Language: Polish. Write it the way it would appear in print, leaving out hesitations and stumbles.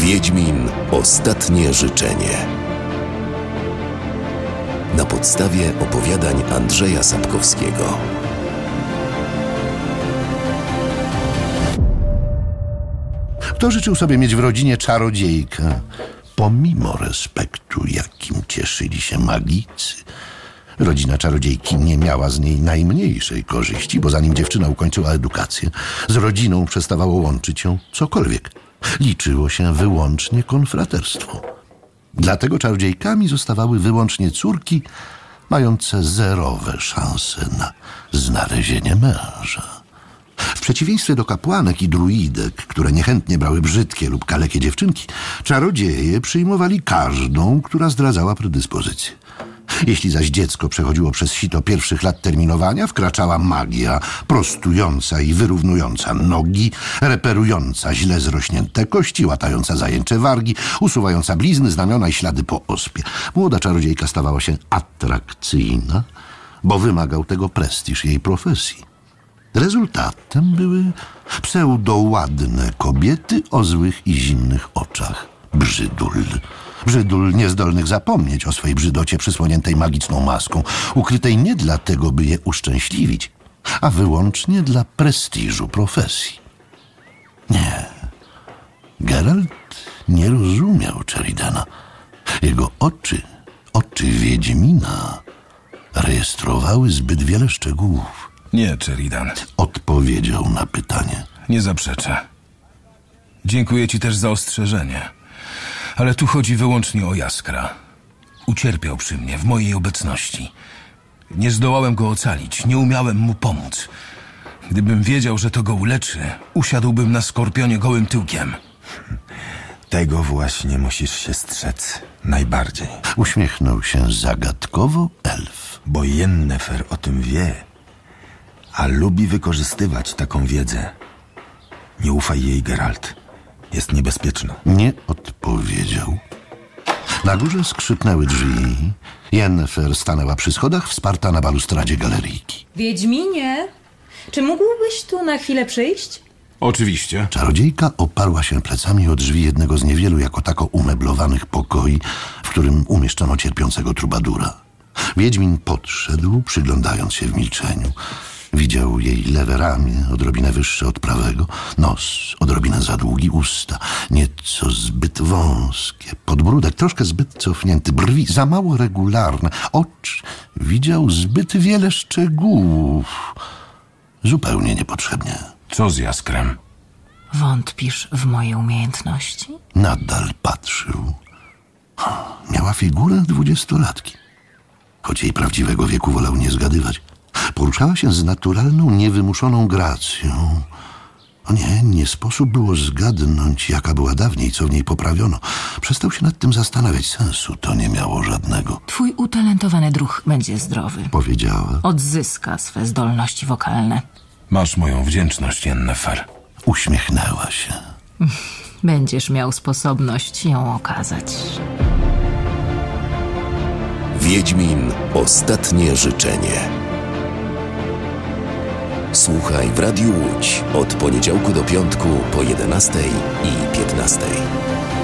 Wiedźmin. Ostatnie życzenie. Na podstawie opowiadań Andrzeja Sapkowskiego. Kto życzył sobie mieć w rodzinie czarodziejkę, pomimo respektu, jakim cieszyli się magicy? Rodzina czarodziejki nie miała z niej najmniejszej korzyści, bo zanim dziewczyna ukończyła edukację, z rodziną przestawało łączyć ją cokolwiek. Liczyło się wyłącznie konfraterstwo. Dlatego czarodziejkami zostawały wyłącznie córki mające zerowe szanse na znalezienie męża. W przeciwieństwie do kapłanek i druidek, które niechętnie brały brzydkie lub kalekie dziewczynki, czarodzieje przyjmowali każdą, która zdradzała predyspozycję. Jeśli zaś dziecko przechodziło przez sito pierwszych lat terminowania, wkraczała magia prostująca i wyrównująca nogi, reperująca źle zrośnięte kości, łatająca zajęcze wargi, usuwająca blizny, znamiona i ślady po ospie. Młoda czarodziejka stawała się atrakcyjna, bo wymagał tego prestiż jej profesji. Rezultatem były pseudoładne kobiety o złych i zimnych oczach. Brzydul niezdolnych zapomnieć o swej brzydocie przysłoniętej magiczną maską, ukrytej nie dlatego, by je uszczęśliwić, a wyłącznie dla prestiżu profesji. Nie, Geralt nie rozumiał Sheridana. Jego oczy Wiedźmina, rejestrowały zbyt wiele szczegółów. Nie, Sheridan. Odpowiedział na pytanie. Nie zaprzeczę. Dziękuję ci też za ostrzeżenie. Ale tu chodzi wyłącznie o Jaskra. Ucierpiał przy mnie, w mojej obecności. Nie zdołałem go ocalić, nie umiałem mu pomóc. Gdybym wiedział, że to go uleczy, usiadłbym na skorpionie gołym tyłkiem. Tego właśnie musisz się strzec najbardziej. Uśmiechnął się zagadkowo elf. Bo Yennefer o tym wie, a lubi wykorzystywać taką wiedzę. Nie ufaj jej, Geralt. Jest niebezpieczna. Nie odpowiedział. Na górze skrzypnęły drzwi. Yennefer stanęła przy schodach, wsparta na balustradzie galeryjki. Wiedźminie, czy mógłbyś tu na chwilę przyjść? Oczywiście. Czarodziejka oparła się plecami o drzwi jednego z niewielu jako tako umeblowanych pokoi, w którym umieszczono cierpiącego trubadura. Wiedźmin podszedł, przyglądając się w milczeniu. Widział jej lewe ramię, odrobinę wyższe od prawego, nos odrobinę za długi, usta nieco zbyt wąskie, podbródek troszkę zbyt cofnięty, brwi za mało regularne, oczy widział zbyt wiele szczegółów, zupełnie niepotrzebnie. Co z Jaskrem? Wątpisz w moje umiejętności? Nadal patrzył. Miała figurę 20-latki, choć jej prawdziwego wieku wolał nie zgadywać. Poruszała się z naturalną, niewymuszoną gracją. O nie sposób było zgadnąć, jaka była dawniej, co w niej poprawiono. Przestał się nad tym zastanawiać. Sensu to nie miało żadnego. Twój utalentowany druh będzie zdrowy. Powiedziała. Odzyska swe zdolności wokalne. Masz moją wdzięczność, Yennefer. Uśmiechnęła się. Będziesz miał sposobność ją okazać. Wiedźmin. Ostatnie życzenie. Słuchaj w Radiu Łódź od poniedziałku do piątku po 11:15.